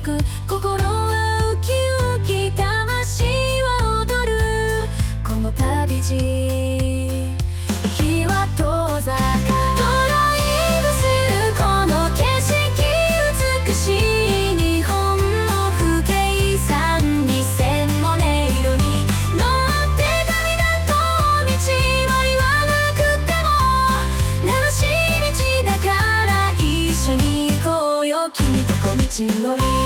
く心はウキウキ魂は踊るこの旅路日は遠ざかドライブするこの景色美しい日本の風景さんに線も音色に乗って旅立とう道は言わなくても楽しい道だから一緒に行こうよ君と小道のり